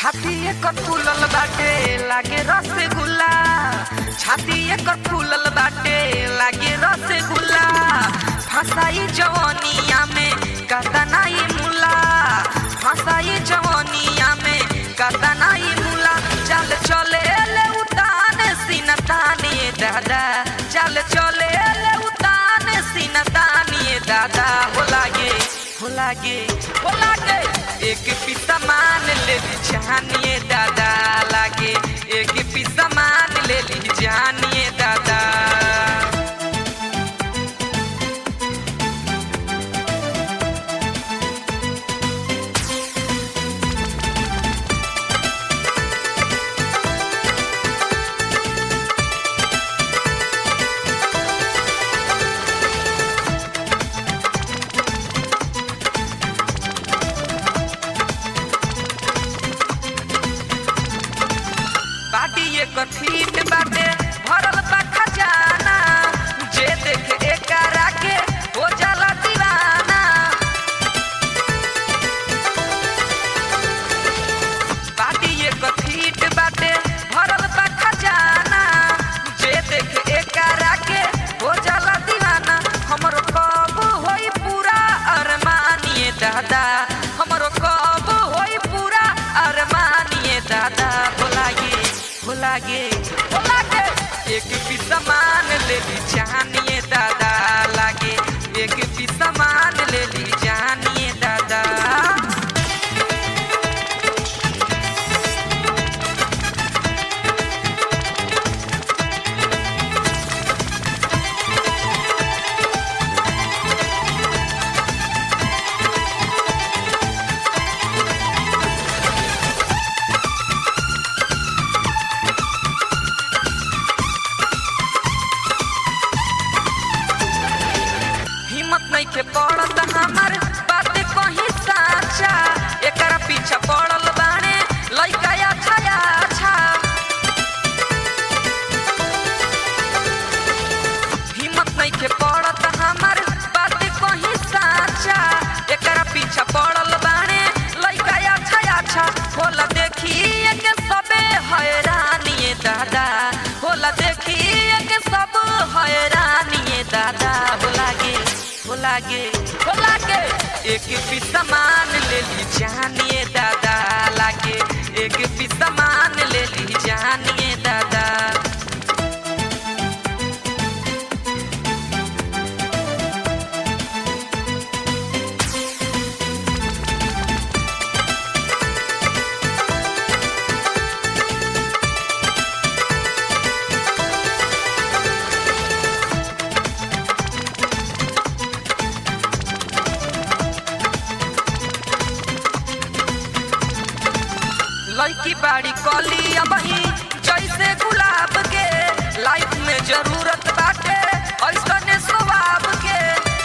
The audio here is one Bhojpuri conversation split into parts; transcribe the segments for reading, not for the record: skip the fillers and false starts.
छाती एकर फूलल बाटे लागे रसगुल्ला। छाती एकर फूलल बाटे लागे रसगुल्ला। फसाई जवानिया में कतनाई मुला। फसाई जवानिया में कतनाई मुला। चल चले ले उतान सीना तानिए दादा। चल चले ले उतान सीना तानिए दादा। हो लागे एक पिसा मान ले ली जानिए दादा। लागे एक पिसा मान ले ली जानिए दादा। बाटी एकर फीट बाटे भरल बा खजाना। जे देखे एकरा के हो जाला दीवाना। बाटी एकर फीट बाटे भरल बा खजाना। जे देखे एकरा के हो जाला दीवाना। हमरो कब होई पूरा अरमानिए दादा। हमरो कब होई पूरा अरमानिए दादा। लागे एक पिसा मान ले ली जानिए दादा। लागे एक पिसा मान ले ली जानिए दादा। के पड़त हमार बात कहीं साचा। एकरा पीछा पड़ल बाने लइका अच्छा। हिम्मत नहीं के पड़त हमार बात कहीं साचा। एकरा पीछा पड़ल बाने लइका अच्छा। होला देखी के सबे हैरानिए दादा। होला देखी के सब हैरानिए दादा। हो लागे एक पिसा मान ले ली जानिए दादा। लागे एक पिसा मान ले ली जानिए दादा। लड़की बाड़ी कली अबही जैसे गुलाब के। लाइफ में जरूरत बाटे ऐसने स्वभाव के।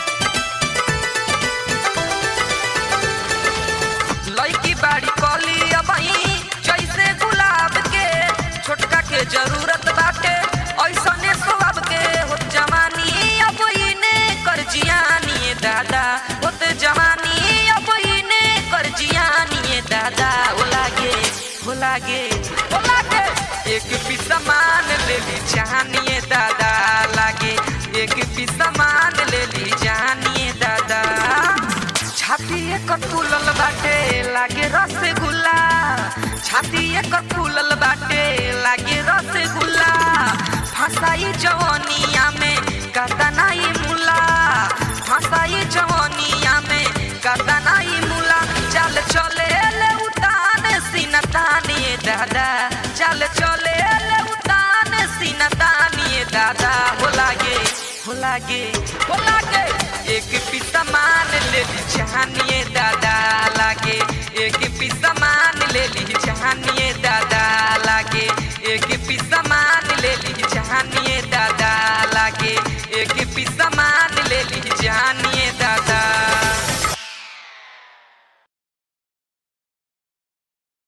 लड़की बाड़ी कली अबही जैसे गुलाब के। छोटका के जरूरत बाटे ऐसने स्वभाव के। हो जवानी अब इने कर जियानिए दादा। होत जवानी अब इने कर जियानिए दादा। हो लागे एक पिसा मान ले ली जानिए दादा। लागे एक पिसा मान ले ली जानिए दादा। छाती एकर फूलल बाटे लागे रसगुल्ला। छाती एकर फूलल बाटे लागे रसगुल्ला। फसाई जवानिया में कतनाई मुला। फसाई जवानिया में कतनाई मुला। चल चले ले उतान सीना तानिए दादा। चल चले ले उतान सीना तानिए दादा। हो लागे एक पिसा मान ले ली जानिए दादा। लागे एक पिसा